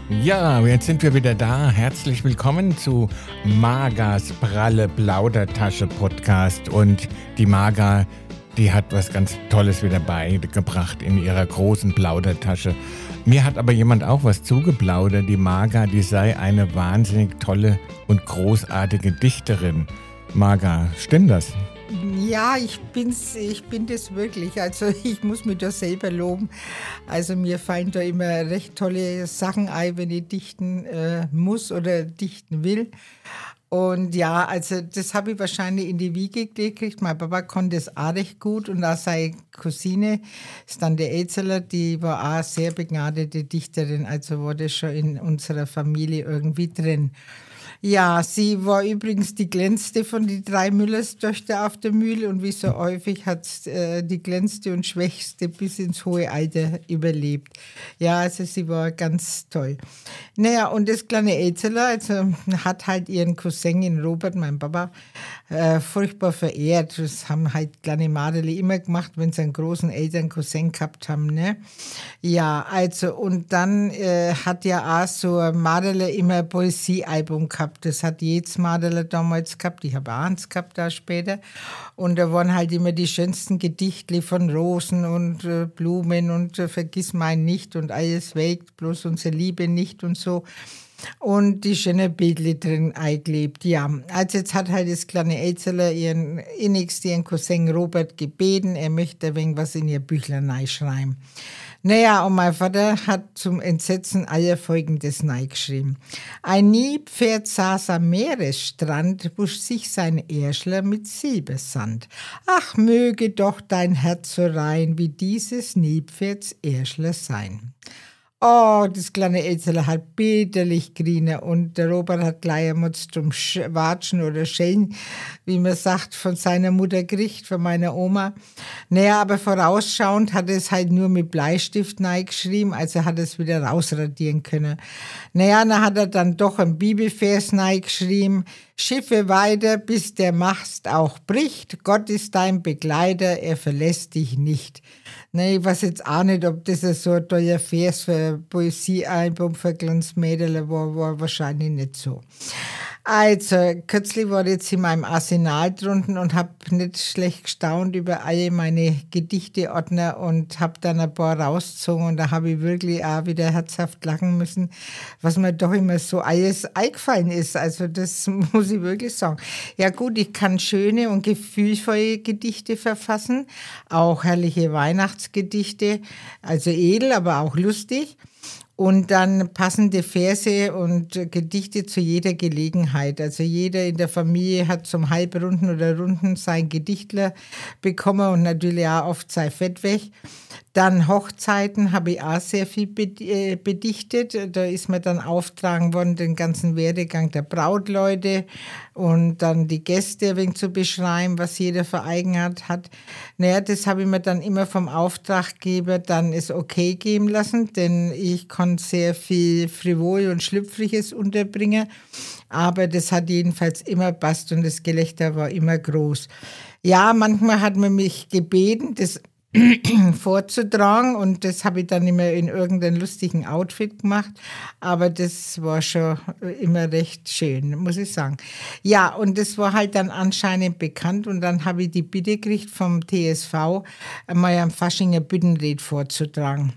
Ja, jetzt sind wir wieder da. Herzlich willkommen zu Magas Pralle Plaudertasche Podcast. Und die Maga, die hat was ganz Tolles wieder beigebracht in ihrer großen Plaudertasche. Mir hat aber jemand auch was zugeplaudert. Die Maga, die sei eine wahnsinnig tolle und großartige Dichterin. Maga, stimmt das? Ja, ich bin das wirklich. Also ich muss mich da selber loben. Also mir fallen da immer recht tolle Sachen ein, wenn ich dichten muss oder dichten will. Und ja, also das habe ich wahrscheinlich in die Wiege gekriegt. Mein Papa konnte das auch recht gut und auch seine Cousine, ist dann der Elzeler, die war auch sehr begnadete Dichterin. Also war das schon in unserer Familie irgendwie drin. Ja, sie war übrigens die glänzte von den 3 Müllerstöchter auf der Mühle und wie so häufig hat die glänzste und schwächste bis ins hohe Alter überlebt. Ja, also sie war ganz toll. Naja, und das kleine Elzeler, also hat halt ihren Cousin, in Robert, mein Papa, furchtbar verehrt. Das haben halt kleine Maderli immer gemacht, wenn sie einen großen Eltern-Cousin gehabt haben, ne? Ja, also und dann hat ja auch so ein Maderle immer ein Poesiealbum gehabt. Das hat jedes Maderle damals gehabt. Ich habe auch eins gehabt da später. Und da waren halt immer die schönsten Gedichtli von Rosen und Blumen und vergiss mein nicht und alles welkt, bloß unsere Liebe nicht und so. Und die schöne Bildli drin eingelebt, ja. Also jetzt hat halt das kleine Elzeler ihren innigsten Cousin Robert gebeten, er möchte ein wenig was in ihr Büchlein reinschreiben. Naja, und mein Vater hat zum Entsetzen aller Folgendes geschrieben. Ein Nilpferd saß am Meeresstrand, wusch sich sein Ärschler mit Silbersand. Ach, möge doch dein Herz so rein wie dieses Nilpferds Ärschler sein. Oh, das kleine Elzeler hat bitterlich grine und der Robert hat gleich einmal zum Watschen oder Schellen, wie man sagt, von seiner Mutter gekriegt, von meiner Oma. Naja, aber vorausschauend hat er es halt nur mit Bleistift geschrieben, also hat er es wieder rausradieren können. Naja, dann hat er dann doch einen Bibelvers geschrieben. Schiffe weiter, bis der Mast auch bricht. Gott ist dein Begleiter, er verlässt dich nicht. Nee, ich weiß jetzt auch nicht, ob das so ein toller Vers für ein Poesiealbum für ein kleines Mädel war wahrscheinlich nicht so. Also, kürzlich war ich jetzt in meinem Arsenal drunten und habe nicht schlecht gestaunt über alle meine Gedichteordner und habe dann ein paar rausgezogen und da habe ich wirklich auch wieder herzhaft lachen müssen, was mir doch immer so alles eingefallen ist. Also das muss ich wirklich sagen. Ja gut, ich kann schöne und gefühlvolle Gedichte verfassen, auch herrliche Weihnachtsgedichte, also edel, aber auch lustig. Und dann passende Verse und Gedichte zu jeder Gelegenheit. Also jeder in der Familie hat zum Halbrunden oder Runden sein Gedichtler bekommen und natürlich auch oft sein Fett weg. Dann Hochzeiten habe ich auch sehr viel bedichtet. Da ist mir dann aufgetragen worden, den ganzen Werdegang der Brautleute und dann die Gäste ein wenig zu beschreiben, was jeder für Eigenart hat. Naja, das habe ich mir dann immer vom Auftraggeber dann es okay geben lassen, denn ich konnte sehr viel Frivol und Schlüpfriges unterbringen. Aber das hat jedenfalls immer passt und das Gelächter war immer groß. Ja, manchmal hat man mich gebeten, das vorzutragen und das habe ich dann immer in irgendeinem lustigen Outfit gemacht, aber das war schon immer recht schön, muss ich sagen. Ja, und das war halt dann anscheinend bekannt und dann habe ich die Bitte gekriegt vom TSV, einmal am Faschinger Büttenlied vorzutragen.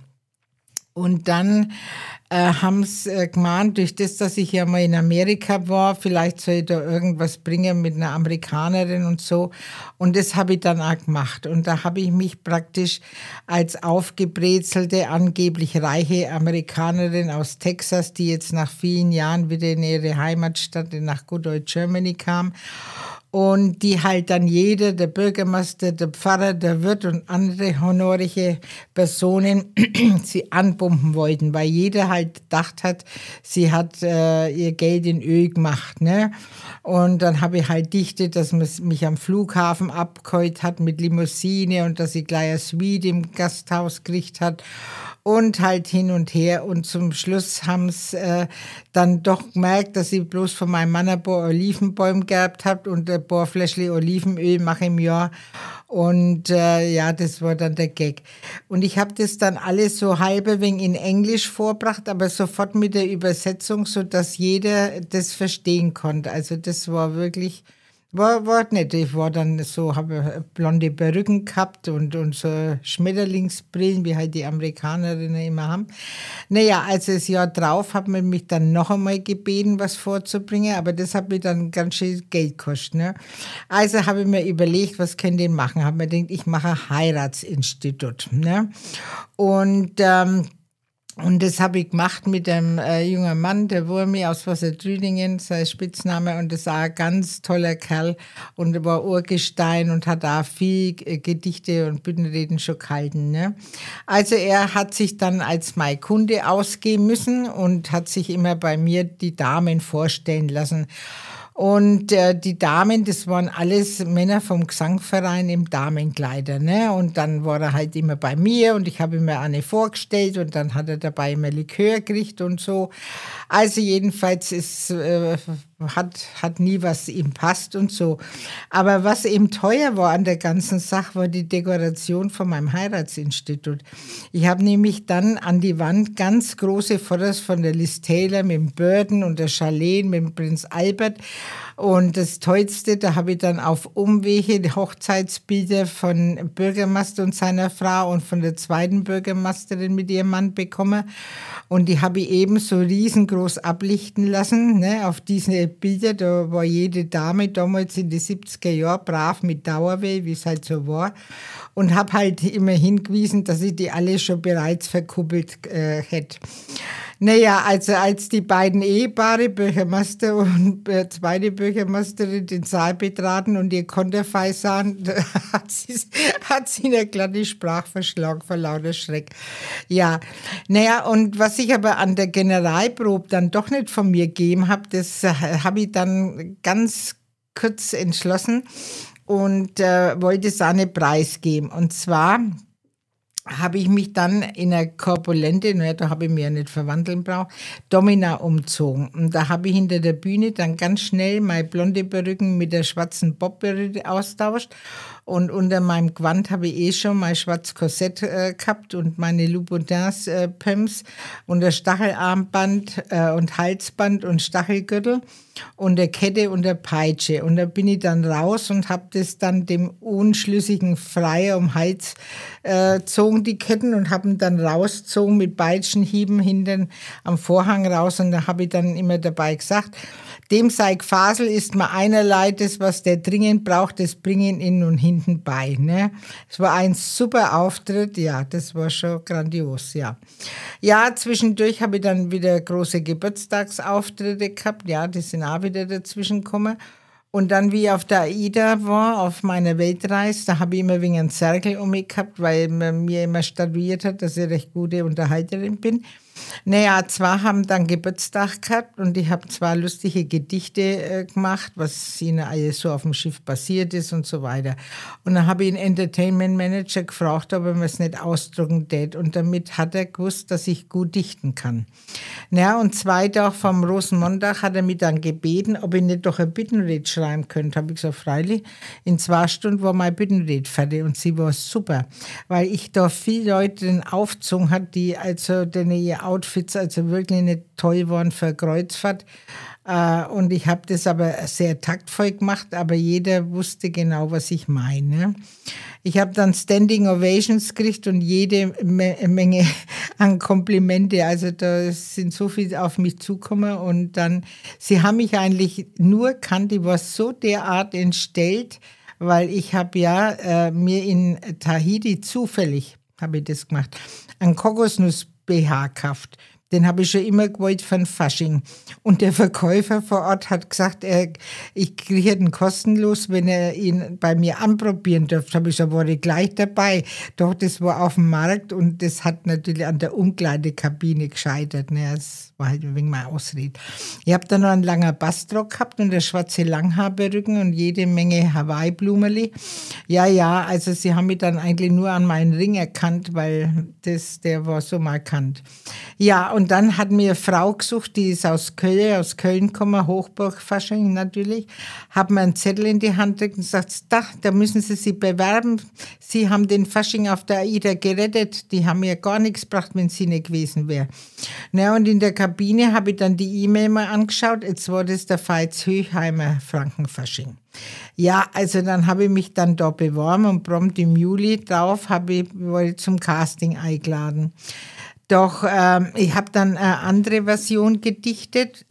Und dann haben sie gemahnt, durch das, dass ich ja mal in Amerika war, vielleicht soll ich da irgendwas bringen mit einer Amerikanerin und so. Und das habe ich dann auch gemacht. Und da habe ich mich praktisch als aufgebrezelte, angeblich reiche Amerikanerin aus Texas, die jetzt nach vielen Jahren wieder in ihre Heimatstadt, nach Good Old Germany kam, und die halt dann jeder, der Bürgermeister, der Pfarrer, der Wirt und andere honorige Personen sie anpumpen wollten, weil jeder halt gedacht hat, sie hat ihr Geld in Öl gemacht, ne? Und dann habe ich halt dichtet, dass man mich am Flughafen abgeholt hat mit Limousine und dass ich gleich eine Suite im Gasthaus gekriegt hat. und halt hin und her. Und zum Schluss haben es dann doch gemerkt, dass ich bloß von meinem Mann ein paar Olivenbäume geerbt habe und ein paar Fläschchen Olivenöl mache im Jahr. Und ja, das war dann der Gag. Und ich habe das dann alles so halbe wenig in Englisch vorgebracht, aber sofort mit der Übersetzung, so dass jeder das verstehen konnte. Also das war wirklich, war nett. Ich war dann so, habe blonde Perücken gehabt und so Schmetterlingsbrillen, wie halt die Amerikanerinnen immer haben. Naja, also das Jahr drauf hat man mich dann noch einmal gebeten, was vorzubringen, aber das hat mir dann ganz schön Geld gekostet. Ne? Also habe ich mir überlegt, was können die machen? Habe mir gedacht, ich mache ein Heiratsinstitut. Ne? Und das habe ich gemacht mit einem jungen Mann, der Wurmi aus Wassertrüdingen, sein Spitzname, und das war ein ganz toller Kerl und war Urgestein und hat auch viel Gedichte und Büttenreden schon gehalten. Ne? Also er hat sich dann als mein Kunde ausgeben müssen und hat sich immer bei mir die Damen vorstellen lassen. Und die Damen, das waren alles Männer vom Gesangverein im Damenkleider. Ne? Und dann war er halt immer bei mir und ich habe ihm mir eine vorgestellt und dann hat er dabei immer Likör gekriegt und so. Also jedenfalls hat nie was ihm passt und so. Aber was eben teuer war an der ganzen Sache, war die Dekoration von meinem Heiratsinstitut. Ich habe nämlich dann an die Wand ganz große Fotos von der Liz Taylor mit dem Burden und der Charlene mit dem Prinz Albert. Und das Tollste, da habe ich dann auf Umwege die Hochzeitsbilder von Bürgermeister und seiner Frau und von der zweiten Bürgermeisterin mit ihrem Mann bekommen. Und die habe ich eben so riesengroß ablichten lassen, ne, auf diese Bilder. Da war jede Dame damals in den 70er Jahren brav mit Dauerweh, wie es halt so war. Und habe halt immer hingewiesen, dass ich die alle schon bereits verkuppelt hätte. Naja, also als die beiden Ehepaare, Bürgermeister und zweite Bürgermeisterin, den Saal betraten und ihr Konterfei sahen, hat sie eine glatte Sprachverschlag vor lauter Schreck. Ja, naja, und was ich aber an der Generalprobe dann doch nicht von mir gegeben habe, das habe ich dann ganz kurz entschlossen und wollte es auch nicht preisgeben. Und zwar habe ich mich dann in einer Korpulente, da habe ich mich ja nicht verwandeln braucht, Domina umzogen. Und da habe ich hinter der Bühne dann ganz schnell meine blonde Perücken mit der schwarzen Bobperücke austauscht. Und unter meinem Gewand habe ich schon mein schwarzes Korsett gehabt und meine Louboutins Pumps und das Stachelarmband und Halsband und Stachelgürtel und der Kette und der Peitsche. Und da bin ich dann raus und habe das dann dem unschlüssigen Freier um den Hals gezogen, die Ketten, und habe ihn dann rausgezogen mit Peitschenhieben hinten am Vorhang raus. Und da habe ich dann immer dabei gesagt, dem sei Gefasel ist mir einerlei, das, was der dringend braucht, das bringen ihn und hinten bei. Ne? Es war ein super Auftritt, ja, das war schon grandios, ja. Ja, zwischendurch habe ich dann wieder große Geburtstagsauftritte gehabt, ja, die sind auch wieder dazwischen gekommen. Und dann, wie ich auf der AIDA war, auf meiner Weltreise, da habe ich immer wegen einen Zirkel um mich gehabt, weil man mir immer statuiert hat, dass ich recht gute Unterhalterin bin. Naja, zwei haben dann Geburtstag gehabt und ich habe zwei lustige Gedichte gemacht, was ihnen alles so auf dem Schiff passiert ist und so weiter. Und dann habe ich einen Entertainment Manager gefragt, ob er mir es nicht ausdrucken tät. Und damit hat er gewusst, dass ich gut dichten kann. Naja, und 2 Tage vom Rosenmontag hat er mich dann gebeten, ob ich nicht doch ein Bittenlied schreiben könnte. Habe ich gesagt, freilich. In 2 Stunden war mein Bittenlied fertig und sie war super, weil ich da viele Leute den aufgezogen hat, die also ihr Outfits also wirklich nicht toll waren für eine Kreuzfahrt. Und ich habe das aber sehr taktvoll gemacht, aber jeder wusste genau, was ich meine. Ich habe dann Standing Ovations gekriegt und jede Menge an Komplimente. Also da sind so viel auf mich zugekommen und dann, sie haben mich eigentlich nur kannt, ich war so derart entstellt, weil ich habe ja mir in Tahiti zufällig, habe ich das gemacht, einen Kokosnuss BH gekauft. Den habe ich schon immer gewollt von Fasching. Und der Verkäufer vor Ort hat gesagt, ich kriege den kostenlos, wenn er ihn bei mir anprobieren dürfte. Habe ich gesagt, war ich gleich dabei. Doch das war auf dem Markt und das hat natürlich an der Umkleidekabine gescheitert. Ne? Das war halt wegen meiner Ausrede. Ich habe dann noch einen langen Bastrock gehabt und eine schwarze Langhaarperücken und jede Menge Hawaii-Blumerli. Ja, also sie haben mich dann eigentlich nur an meinen Ring erkannt, weil der war so markant. Ja, und dann hat mir eine Frau gesucht, die ist aus Köln gekommen, Hochburg-Fasching natürlich, hat mir einen Zettel in die Hand gedrückt und sagt, da müssen Sie sich bewerben. Sie haben den Fasching auf der AIDA gerettet. Die haben mir gar nichts gebracht, wenn sie nicht gewesen wäre. Na, und in der Kabine habe ich dann die E-Mail mal angeschaut. Jetzt war das der Veits-Höchheimer Frankenfasching. Ja, also dann habe ich mich dann da beworben und prompt im Juli drauf wurde ich zum Casting eingeladen. Doch ich habe dann eine andere Version gedichtet,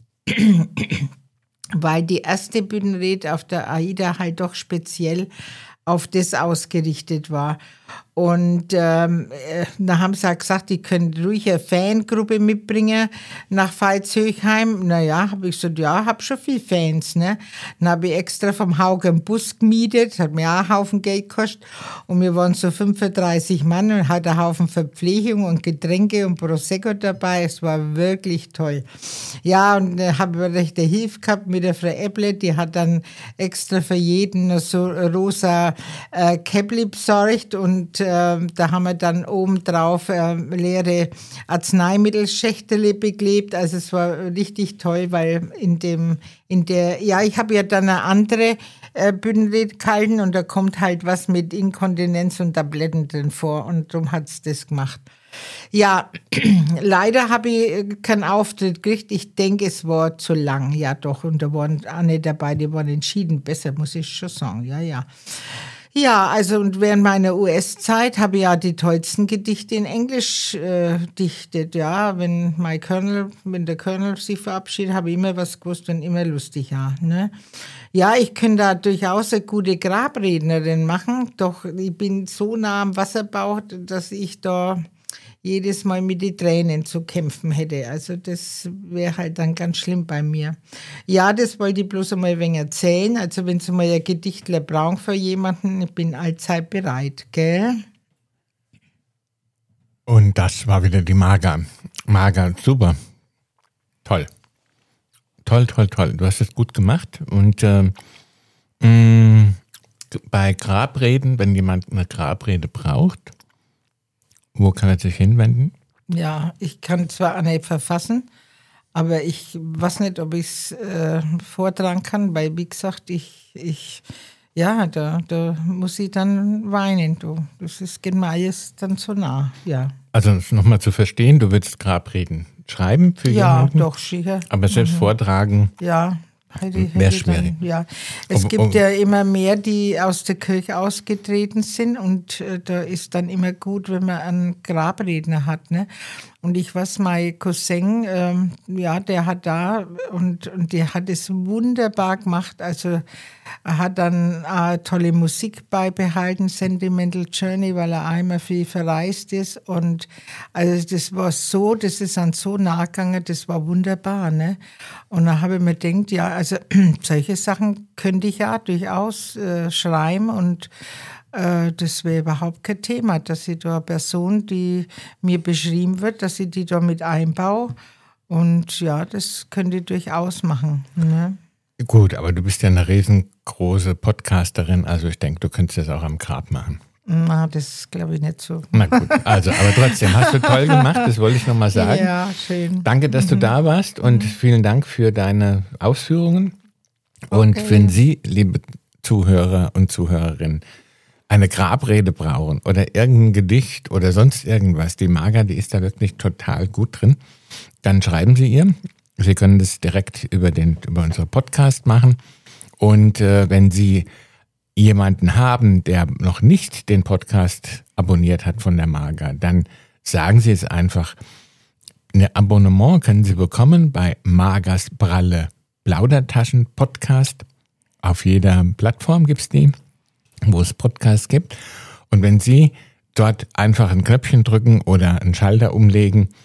weil die erste Bühnenrede auf der AIDA halt doch speziell auf das ausgerichtet war. Und da haben sie auch gesagt, die können ruhig eine Fangruppe mitbringen nach Veitshöchheim. Naja, habe ich gesagt, ja, habe schon viele Fans. Ne? Dann habe ich extra vom Hauge einen Bus gemietet, hat mir auch einen Haufen Geld gekostet. Und wir waren so 35 Mann und hatte einen Haufen Verpflegung und Getränke und Prosecco dabei. Es war wirklich toll. Ja, und habe recht eine Hilfe gehabt mit der Frau Epple, die hat dann extra für jeden so rosa Käppli besorgt und da haben wir dann obendrauf leere Arzneimittelschächtele beklebt. Also es war richtig toll, weil ich habe ja dann eine andere Bühnenrede gehalten und da kommt halt was mit Inkontinenz und Tabletten drin vor und darum hat es das gemacht. Ja, leider habe ich keinen Auftritt gekriegt. Ich denke, es war zu lang. Ja doch, und da waren auch nicht dabei, die waren entschieden besser, muss ich schon sagen. Ja. Ja, also und während meiner US-Zeit habe ich ja die tollsten Gedichte in Englisch dichtet. Ja, wenn der Colonel sich verabschiedet, habe ich immer was gewusst und immer lustig, ja. Ne? Ja, ich könnte da durchaus eine gute Grabrednerin machen, doch ich bin so nah am Wasserbauch, dass ich da jedes Mal mit den Tränen zu kämpfen hätte. Also das wäre halt dann ganz schlimm bei mir. Ja, das wollte ich bloß einmal ein wenig erzählen. Also wenn Sie mal ein Gedichtler brauchen für jemanden, ich bin allzeit bereit, gell? Und das war wieder die Marga. Marga, super. Toll. Toll. Du hast es gut gemacht. Und bei Grabreden, wenn jemand eine Grabrede braucht, wo kann er sich hinwenden? Ja, ich kann zwar auch nicht verfassen, aber ich weiß nicht, ob ich es vortragen kann, weil, wie gesagt, da muss ich dann weinen. Das geht mir alles dann so nah, ja. Also nochmal zu verstehen, du willst Grabreden schreiben für jemanden? Ja, doch, sicher. Aber selbst vortragen? Ja. Wäre schwierig. Ja. Es gibt ja immer mehr, die aus der Kirche ausgetreten sind und da ist dann immer gut, wenn man einen Grabredner hat. Ne? Und ich weiß, mein Cousin, der hat da und der hat es wunderbar gemacht. Also er hat dann tolle Musik beibehalten, Sentimental Journey, weil er einmal viel verreist ist. Und also das ist dann so nah gegangen, das war wunderbar. Ne? Und dann habe ich mir gedacht, ja, also solche Sachen könnte ich ja durchaus schreiben und das wäre überhaupt kein Thema, dass ich da eine Person, die mir beschrieben wird, dass ich die da mit einbaue. Und ja, das könnte ich durchaus machen. Ne? Gut, aber du bist ja eine riesengroße Podcasterin, also ich denke, du könntest das auch am Grab machen. Na, das glaube ich nicht so. Na gut, also, aber trotzdem, hast du toll gemacht, das wollte ich nochmal sagen. Ja, schön. Danke, dass du da warst und vielen Dank für deine Ausführungen. Und Okay. wenn Sie, liebe Zuhörer und Zuhörerinnen, eine Grabrede brauchen oder irgendein Gedicht oder sonst irgendwas, die Marga, die ist da wirklich total gut drin, dann schreiben Sie ihr. Sie können das direkt über unseren Podcast machen. Und wenn Sie jemanden haben, der noch nicht den Podcast abonniert hat von der Marga, dann sagen Sie es einfach. Ein Abonnement können Sie bekommen bei Margas Pralle Plaudertaschen Podcast. Auf jeder Plattform gibt es die, wo es Podcasts gibt. Und wenn Sie dort einfach ein Knöpfchen drücken oder einen Schalter umlegen,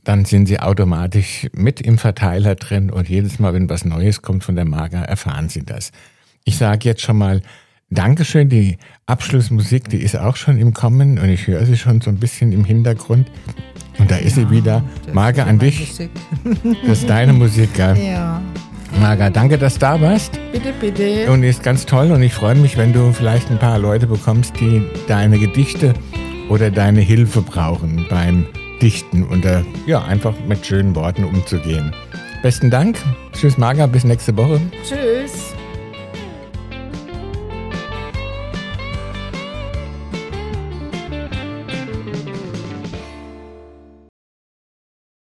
dann sind Sie automatisch mit im Verteiler drin und jedes Mal, wenn was Neues kommt von der Marga, erfahren Sie das. Ich sage jetzt schon mal Dankeschön, die Abschlussmusik, die ist auch schon im Kommen und ich höre sie schon so ein bisschen im Hintergrund. Und da ist sie wieder. Marga, an dich. Das ist deine Musik, gell? Ja. Marga, danke, dass du da warst. Bitte, bitte. Und ist ganz toll und ich freue mich, wenn du vielleicht ein paar Leute bekommst, die deine Gedichte oder deine Hilfe brauchen beim Dichten und einfach mit schönen Worten umzugehen. Besten Dank. Tschüss, Marga, bis nächste Woche. Tschüss.